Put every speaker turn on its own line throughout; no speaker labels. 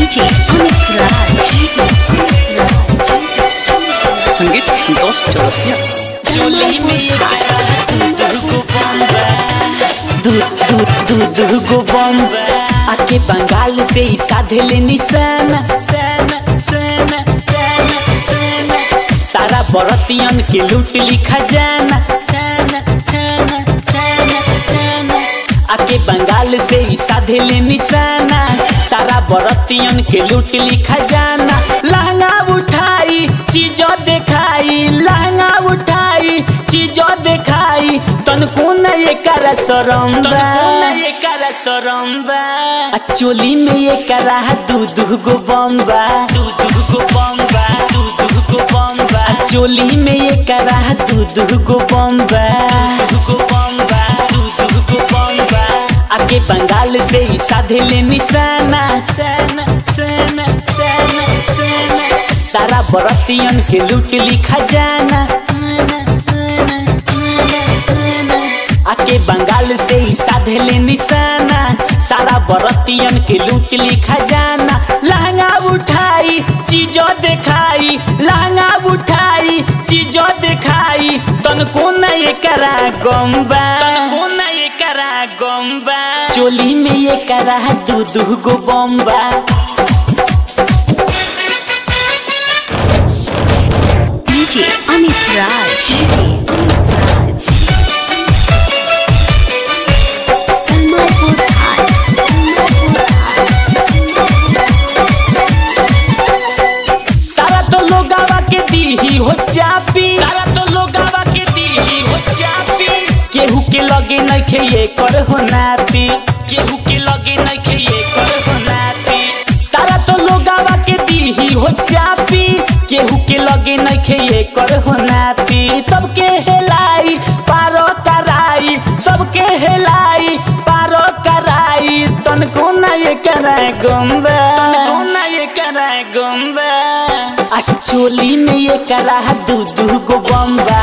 DJ Amit Raj.
संगीत संतोष चौरसिया।
चोली में दूध बम्बा आके बंगाल से ही साधे ले निशाना सारा बरतियन के लूट ली खजाना आके बंगाल से ही साधे ले निशाना सारा बरतियन के लूट ली खजाना लहंगा उठाई चीजों दिखाई लहंगा उठाई चीजों दिखाई तनको न ये कर सरम्बा चोली में ये करा दूध गो बम्बा चोली में ये करा दूध गो बम्बा आके बंगाल से ही साधे ले निशाना सारा बरतियन के लूट ली खजाना आके बंगाल से ही साधे ले निशाना सारा बरतियन के लूट ली खजाना लहंगा उठाई चीजों दिखाई लहंगा उठाई चीजों दिखाई तनको न ये करा गम्बा चोली में ये करा दूध गो बम्बा
DJ Amit Raj.
सारा तो लोगावा के दी हो चापी सारा तो लोगावा के दी हो चापी केहू के लगे नहीं खे ये कर हो नापी केहू के लगे नहीं खे ये कर हो नापी सारा तो लोगावा के दी हो चापी केहू के लगे नहीं खे ये कर हो नापी सबके हेलाई पारो कराई सबके हेलाई पारो कराई तनको न ये कराए गम्बा चोली में ये करा दूध गो बम्बा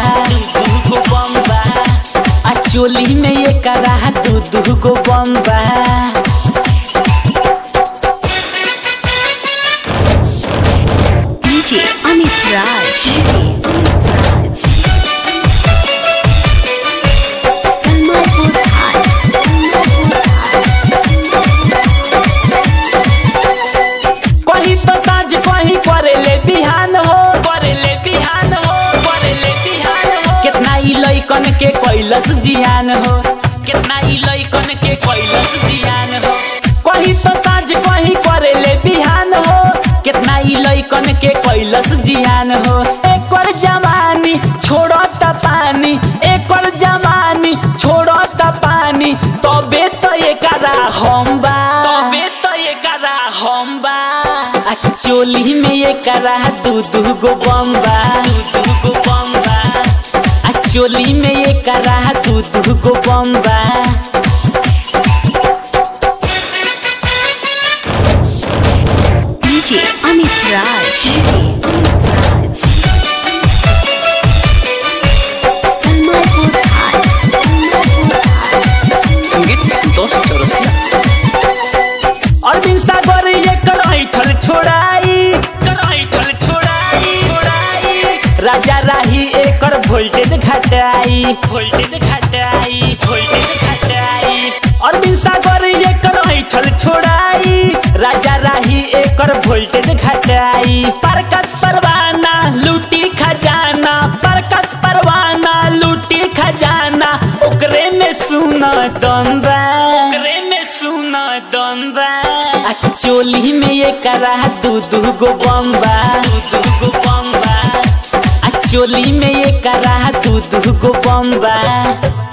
चोली में ये करा दूध गो बम्बा
DJ Amit Raj.
कहीं तो साँझ कहीं करेले बिहान हो कितना ही लइकन के कैलस जियान हो कितना ही लइकन के कैलस जियान हो कहीं तो साँझ कहीं करेले बिहान हो कितना ही लइकन के कैलस जियान हो एकर जवानी छोड़ो त पानी एकर जवानी छोड़ो त पानी तबे तो ये करा हम्बा चोली में ये करा दूध गो बम्बा चोली में ये करा दूध गो बम्बा
DJ Amit Raj.
संगीत संतोष चौरसिया।
अरविंद सागर ये ऐठल छोड़ाई राजा राही एकर वोल्टेज घटाई अरविंद सागर एकर ऐठल छोड़ाई राजा राही एकर वोल्टेज घटाई प्रकाश परवाना लूटी खजाना प्रकाश परवाना लूटी खजाना ओकरे में सुना दम्बा चोली में ये करा दूध गो बम्बा चोली में ये करा दूध गो बम्बा।